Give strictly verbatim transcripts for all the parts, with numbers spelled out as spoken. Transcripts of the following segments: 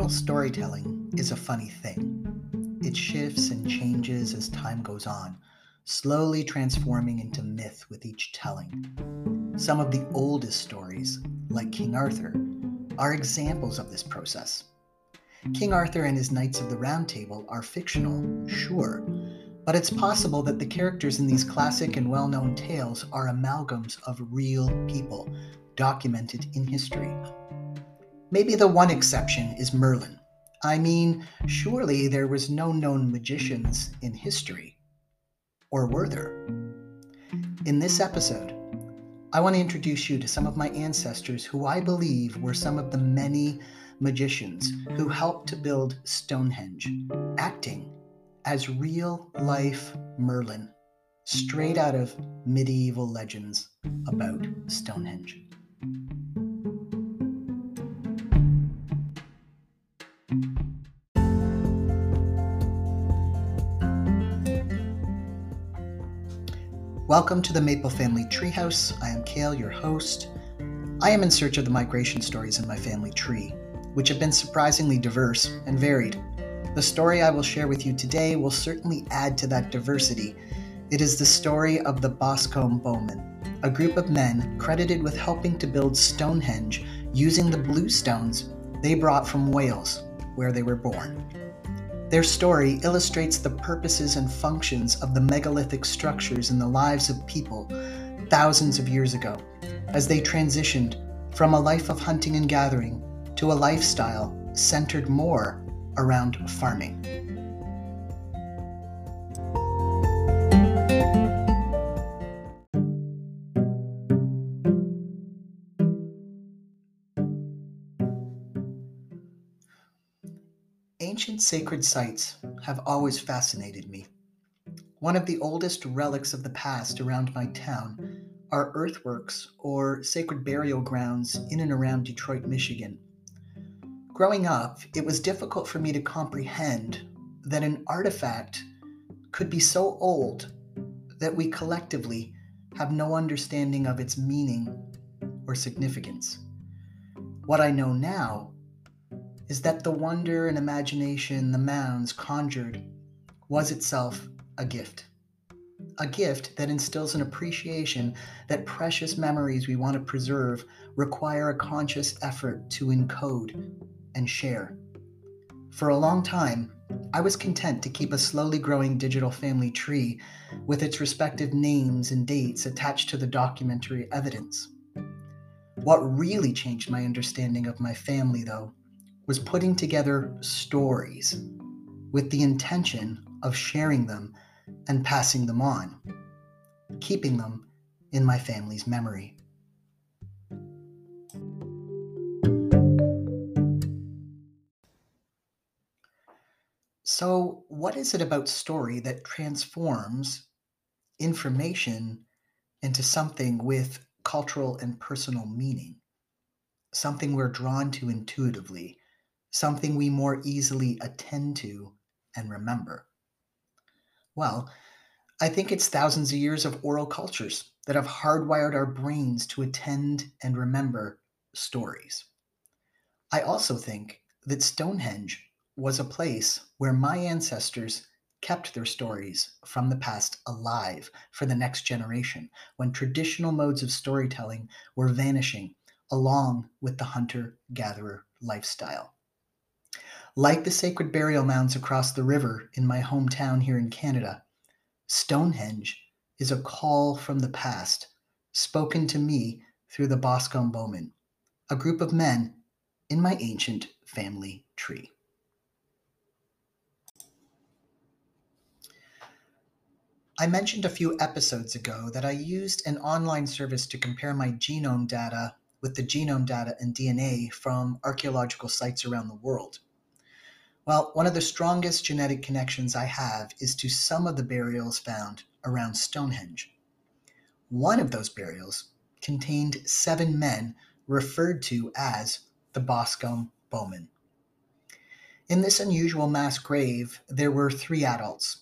Oral storytelling is a funny thing. It shifts and changes as time goes on, slowly transforming into myth with each telling. Some of the oldest stories, like King Arthur, are examples of this process. King Arthur and his Knights of the Round Table are fictional, sure, but it's possible that the characters in these classic and well-known tales are amalgams of real people, documented in history. Maybe the one exception is Merlin. I mean, surely there was no known magicians in history. Or were there? In this episode, I want to introduce you to some of my ancestors who I believe were some of the many magicians who helped to build Stonehenge, acting as real-life Merlin, straight out of medieval legends about Stonehenge. Welcome to the Maple Family Treehouse. I am Kale, your host. I am in search of the migration stories in my family tree, which have been surprisingly diverse and varied. The story I will share with you today will certainly add to that diversity. It is the story of the Boscombe Bowmen, a group of men credited with helping to build Stonehenge using the blue stones they brought from Wales, where they were born. Their story illustrates the purposes and functions of the megalithic structures in the lives of people thousands of years ago, as they transitioned from a life of hunting and gathering to a lifestyle centered more around farming. Ancient sacred sites have always fascinated me. One of the oldest relics of the past around my town are earthworks or sacred burial grounds in and around Detroit, Michigan. Growing up, it was difficult for me to comprehend that an artifact could be so old that we collectively have no understanding of its meaning or significance. What I know now is that the wonder and imagination the mounds conjured was itself a gift. A gift that instills an appreciation that precious memories we want to preserve require a conscious effort to encode and share. For a long time, I was content to keep a slowly growing digital family tree with its respective names and dates attached to the documentary evidence. What really changed my understanding of my family, though, was putting together stories with the intention of sharing them and passing them on, keeping them in my family's memory. So, what is it about story that transforms information into something with cultural and personal meaning? Something we're drawn to intuitively, something we more easily attend to and remember? Well, I think it's thousands of years of oral cultures that have hardwired our brains to attend and remember stories. I also think that Stonehenge was a place where my ancestors kept their stories from the past alive for the next generation, when traditional modes of storytelling were vanishing along with the hunter-gatherer lifestyle. Like the sacred burial mounds across the river in my hometown here in Canada, Stonehenge is a call from the past, spoken to me through the Boscombe Bowmen, a group of men in my ancient family tree. I mentioned a few episodes ago that I used an online service to compare my genome data with the genome data and D N A from archaeological sites around the world. Well, one of the strongest genetic connections I have is to some of the burials found around Stonehenge. One of those burials contained seven men referred to as the Boscombe Bowmen. In this unusual mass grave, there were three adults,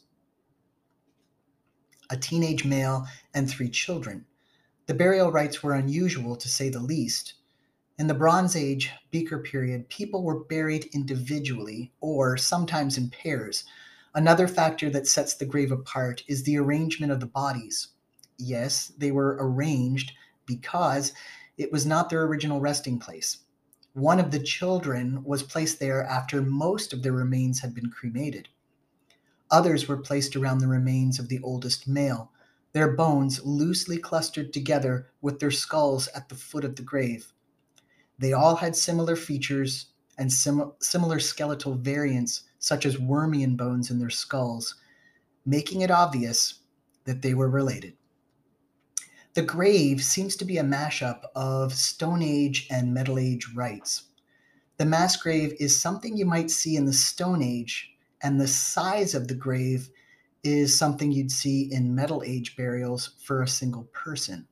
a teenage male, and three children. The burial rites were unusual, to say the least. In the Bronze Age Beaker period, people were buried individually or sometimes in pairs. Another factor that sets the grave apart is the arrangement of the bodies. Yes, they were arranged because it was not their original resting place. One of the children was placed there after most of their remains had been cremated. Others were placed around the remains of the oldest male, their bones loosely clustered together with their skulls at the foot of the grave. They all had similar features and sim- similar skeletal variants, such as Wormian bones in their skulls, making it obvious that they were related. The grave seems to be a mashup of Stone Age and Middle Age rites. The mass grave is something you might see in the Stone Age, and the size of the grave is something you'd see in Middle Age burials for a single person.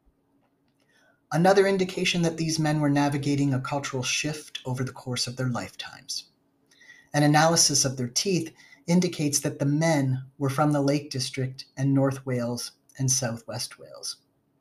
Another indication that these men were navigating a cultural shift over the course of their lifetimes. An analysis of their teeth indicates that the men were from the Lake District and North Wales and Southwest Wales.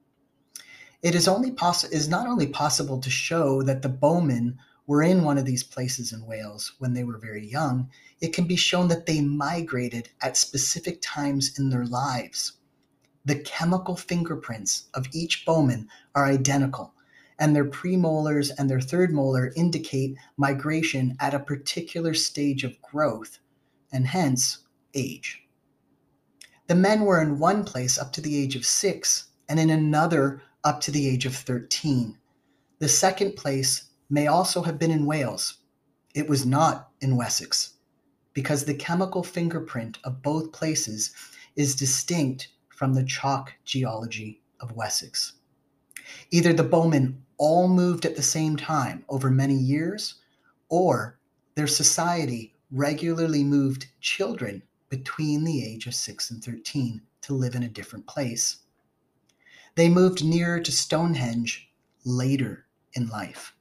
It is, only poss- is not only possible to show that the bowmen were in one of these places in Wales when they were very young, it can be shown that they migrated at specific times in their lives. The chemical fingerprints of each bowman are identical, and their premolars and their third molar indicate migration at a particular stage of growth, and hence age. The men were in one place up to the age of six, and in another up to the age of thirteen. The second place may also have been in Wales. It was not in Wessex, because the chemical fingerprint of both places is distinct from the chalk geology of Wessex. Either the bowmen all moved at the same time over many years, or their society regularly moved children between the age of six and thirteen to live in a different place. They moved nearer to Stonehenge later in life.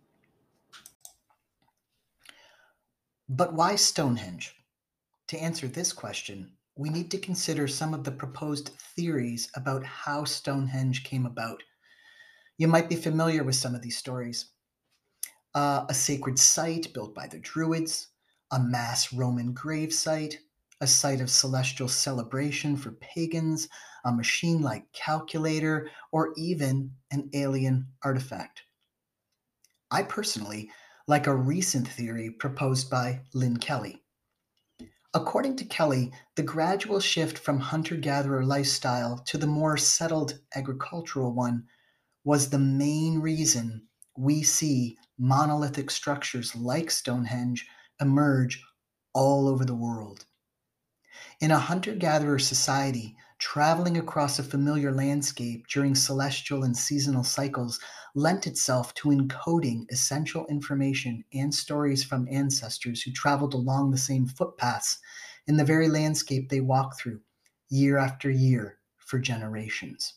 But why Stonehenge? To answer this question, we need to consider some of the proposed theories about how Stonehenge came about. You might be familiar with some of these stories. Uh, a sacred site built by the Druids, a mass Roman grave site, a site of celestial celebration for pagans, a machine-like calculator, or even an alien artifact. I personally like a recent theory proposed by Lynn Kelly. According to Kelly, the gradual shift from hunter-gatherer lifestyle to the more settled agricultural one was the main reason we see monolithic structures like Stonehenge emerge all over the world. In a hunter-gatherer society, traveling across a familiar landscape during celestial and seasonal cycles lent itself to encoding essential information and stories from ancestors who traveled along the same footpaths in the very landscape they walked through, year after year, for generations.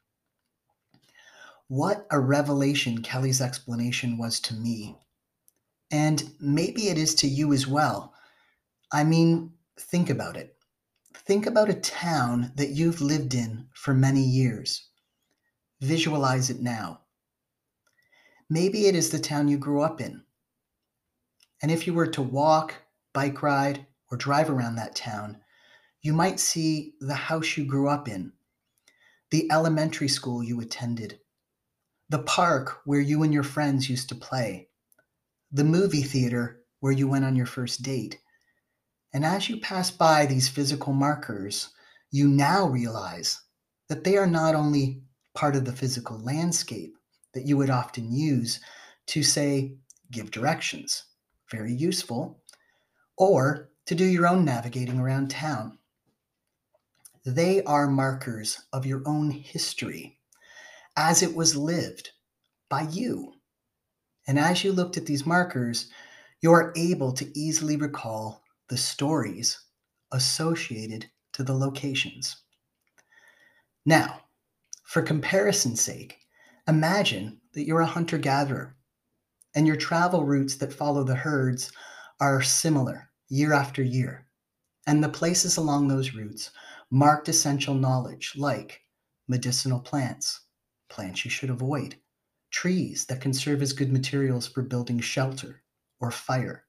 What a revelation Kelly's explanation was to me. And maybe it is to you as well. I mean, think about it. Think about a town that you've lived in for many years. Visualize it now. Maybe it is the town you grew up in. And if you were to walk, bike ride, or drive around that town, you might see the house you grew up in, the elementary school you attended, the park where you and your friends used to play, the movie theater where you went on your first date. And as you pass by these physical markers, you now realize that they are not only part of the physical landscape that you would often use to, say, give directions, very useful, or to do your own navigating around town. They are markers of your own history as it was lived by you. And as you looked at these markers, you are able to easily recall the stories associated to the locations. Now, for comparison's sake, imagine that you're a hunter-gatherer and your travel routes that follow the herds are similar year after year, and the places along those routes marked essential knowledge like medicinal plants, plants you should avoid, trees that can serve as good materials for building shelter or fire.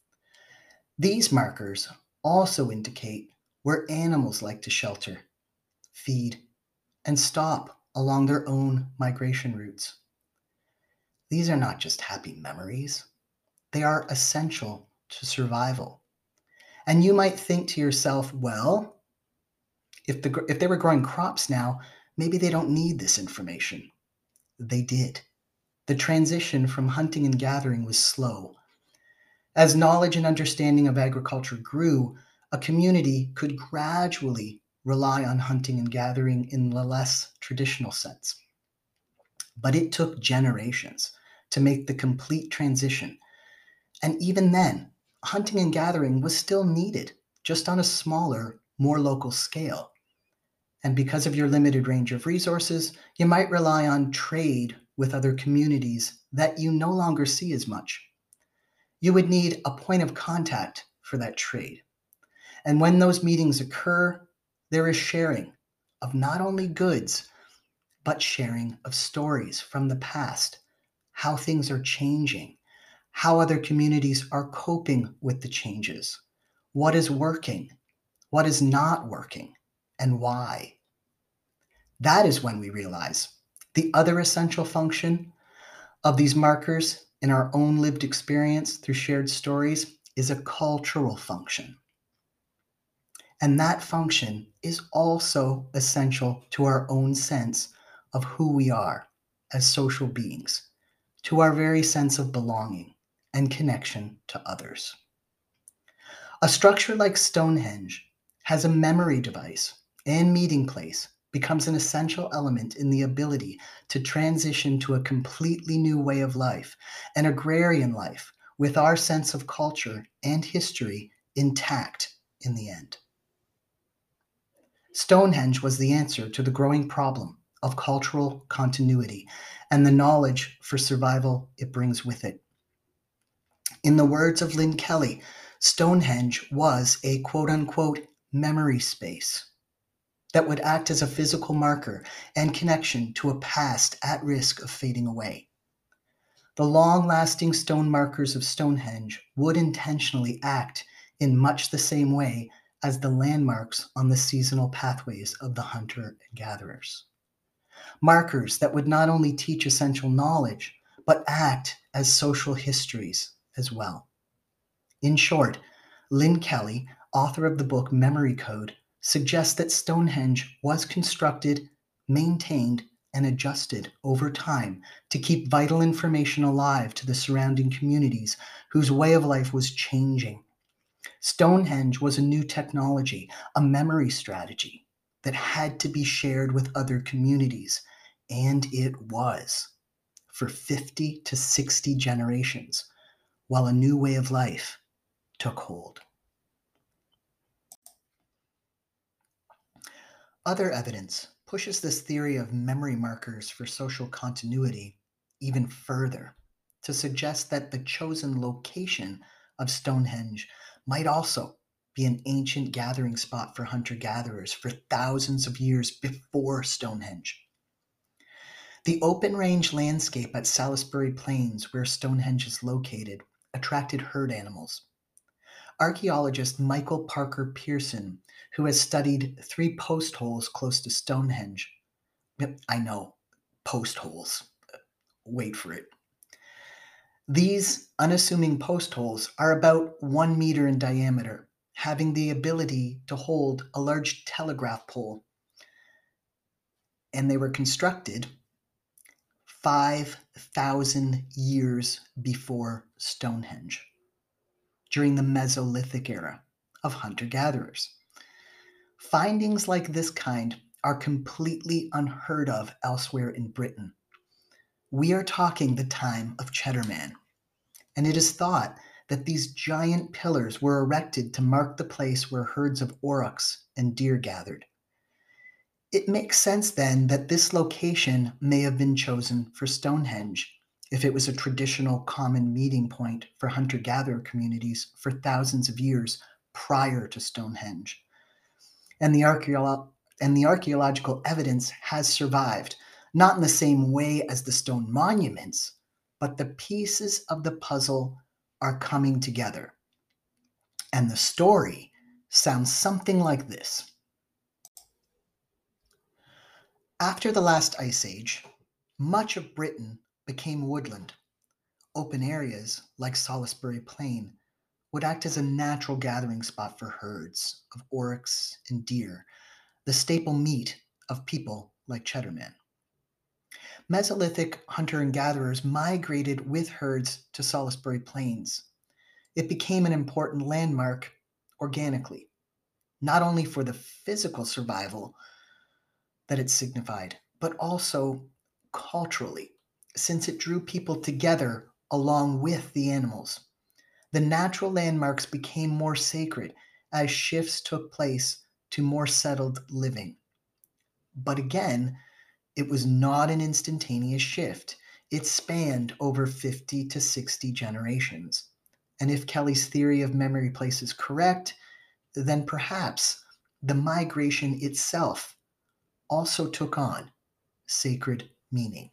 These markers also indicate where animals like to shelter, feed, and stop along their own migration routes. These are not just happy memories, they are essential to survival. And you might think to yourself, well, if, the, if they were growing crops now, maybe they don't need this information. They did. The transition from hunting and gathering was slow. As knowledge and understanding of agriculture grew, a community could gradually rely on hunting and gathering in the less traditional sense. But it took generations to make the complete transition. And even then, hunting and gathering was still needed, just on a smaller, more local scale. And because of your limited range of resources, you might rely on trade with other communities that you no longer see as much. You would need a point of contact for that trade. And when those meetings occur, there is sharing of not only goods, but sharing of stories from the past, how things are changing, how other communities are coping with the changes, what is working, what is not working, and why. That is when we realize the other essential function of these markers in our own lived experience through shared stories is a cultural function. And that function is also essential to our own sense of who we are as social beings, to our very sense of belonging and connection to others. A structure like Stonehenge has a memory device and meeting place becomes an essential element in the ability to transition to a completely new way of life, an agrarian life with our sense of culture and history intact in the end. Stonehenge was the answer to the growing problem of cultural continuity and the knowledge for survival it brings with it. In the words of Lynn Kelly, Stonehenge was a quote-unquote memory space that would act as a physical marker and connection to a past at risk of fading away. The long-lasting stone markers of Stonehenge would intentionally act in much the same way as the landmarks on the seasonal pathways of the hunter and gatherers. Markers that would not only teach essential knowledge, but act as social histories as well. In short, Lynn Kelly, author of the book Memory Code, suggests that Stonehenge was constructed, maintained, and adjusted over time to keep vital information alive to the surrounding communities whose way of life was changing. Stonehenge was a new technology, a memory strategy that had to be shared with other communities, and it was for fifty to sixty generations, while a new way of life took hold. Other evidence pushes this theory of memory markers for social continuity even further to suggest that the chosen location of Stonehenge might also be an ancient gathering spot for hunter-gatherers for thousands of years before Stonehenge. The open-range landscape at Salisbury Plains, where Stonehenge is located, attracted herd animals. Archaeologist Michael Parker Pearson, who has studied three post holes close to Stonehenge. I know, post holes. Wait for it. These unassuming post holes are about one meter in diameter, having the ability to hold a large telegraph pole. And they were constructed five thousand years before Stonehenge, during the Mesolithic era of hunter-gatherers. Findings like this kind are completely unheard of elsewhere in Britain. We are talking the time of Cheddarman, and it is thought that these giant pillars were erected to mark the place where herds of aurochs and deer gathered. It makes sense then that this location may have been chosen for Stonehenge, if it was a traditional common meeting point for hunter-gatherer communities for thousands of years prior to Stonehenge. And the, archeolo- and the archaeological evidence has survived, Not in the same way as the stone monuments, but the pieces of the puzzle are coming together. And the story sounds something like this. After the last ice age, much of Britain became woodland. Open areas, like Salisbury Plain, would act as a natural gathering spot for herds of oryx and deer, the staple meat of people like Cheddarman. Mesolithic hunter and gatherers migrated with herds to Salisbury Plains. It became an important landmark organically, not only for the physical survival that it signified, but also culturally, since it drew people together along with the animals. The natural landmarks became more sacred as shifts took place to more settled living. But again, it was not an instantaneous shift. It spanned over fifty to sixty generations. And if Kelly's theory of memory place is correct, then perhaps the migration itself also took on sacred meaning.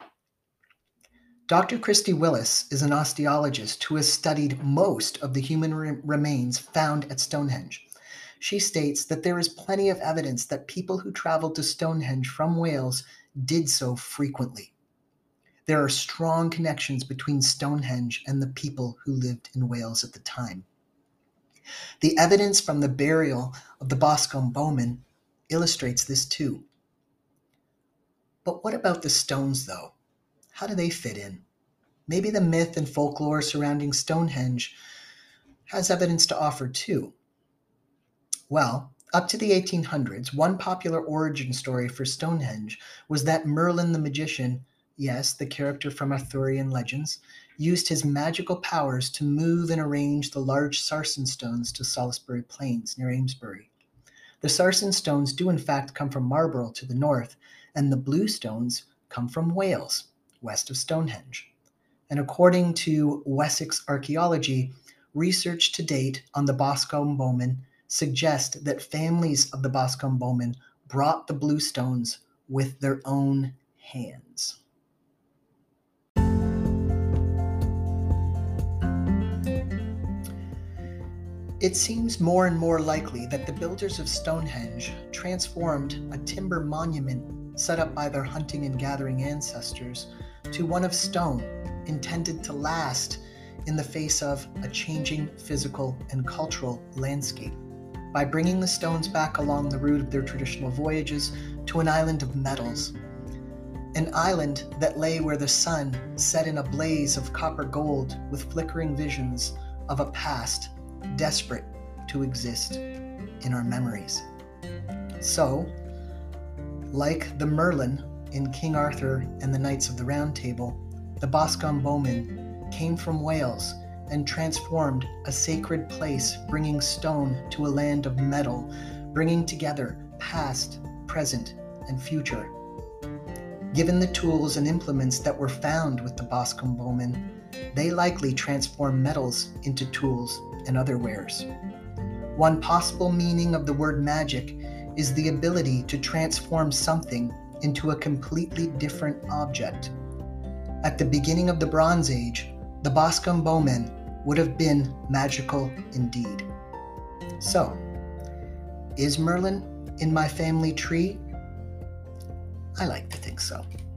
Doctor Christy Willis is an osteologist who has studied most of the human re- remains found at Stonehenge. She states that there is plenty of evidence that people who traveled to Stonehenge from Wales did so frequently. There are strong connections between Stonehenge and the people who lived in Wales at the time. The evidence from the burial of the Boscombe Bowmen illustrates this too. But what about the stones, though? How do they fit in? Maybe the myth and folklore surrounding Stonehenge has evidence to offer too. Well, up to the eighteen hundreds, one popular origin story for Stonehenge was that Merlin the magician, yes, the character from Arthurian legends, used his magical powers to move and arrange the large sarsen stones to Salisbury Plains near Amesbury. The sarsen stones do in fact come from Marlborough to the north, and the blue stones come from Wales, west of Stonehenge. And according to Wessex archaeology, research to date on the Boscombe Bowmen suggest that families of the Boscombe Bowmen brought the blue stones with their own hands. It seems more and more likely that the builders of Stonehenge transformed a timber monument set up by their hunting and gathering ancestors to one of stone, intended to last in the face of a changing physical and cultural landscape, by bringing the stones back along the route of their traditional voyages to an island of metals. An island that lay where the sun set in a blaze of copper gold with flickering visions of a past desperate to exist in our memories. So, like the Merlin in King Arthur and the Knights of the Round Table, the Boscombe Bowmen came from Wales and transformed a sacred place, bringing stone to a land of metal, bringing together past, present, and future. Given the tools and implements that were found with the Boscombe Bowmen, they likely transformed metals into tools and other wares. One possible meaning of the word magic is the ability to transform something into a completely different object. At the beginning of the Bronze Age, the Boscombe Bowmen would have been magical indeed. So, is Merlin in my family tree? I like to think so.